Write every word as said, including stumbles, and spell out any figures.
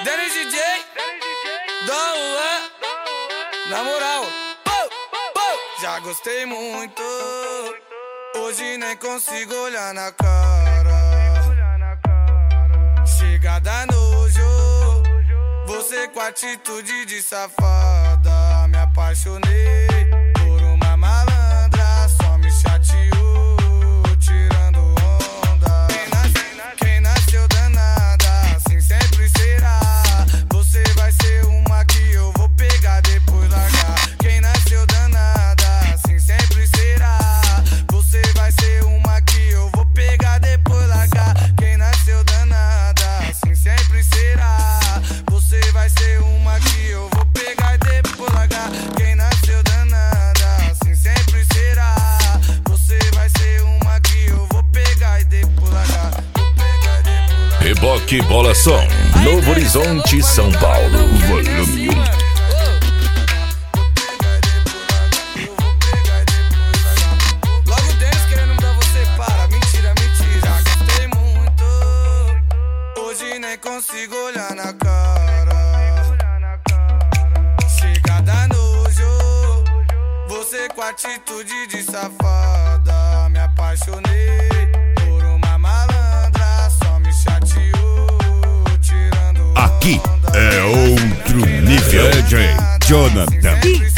Danny D J, Dom Juan, na moral, oh, oh. Já gostei muito, hoje nem consigo olhar na cara. Chega da nojo, você com atitude de safada. Me apaixonei por uma malandra, só me chateou, tirando onda. Quem nasceu, quem nasceu danada, assim sempre será. Você vai ser uma que eu vou pegar, depois largar. Quem nasceu danada, assim sempre será. Você vai ser uma que eu vou pegar, depois largar. Quem nasceu danada, assim sempre será. Você vai ser uma que eu vou pegar, depois largar. Quem nasceu danada, assim sempre será. Você vai ser uma que eu vou pegar e depois largar. Vou pegar, depois largar. Reboque Bola Som, Novo Horizonte, São Paulo, volume um. Consigo olhar na cara. Chega da nojo, você com atitude de safada. Me apaixonei por uma malandra, só me chateou, tirando onda. Aqui é outro nível. D J Jonathan.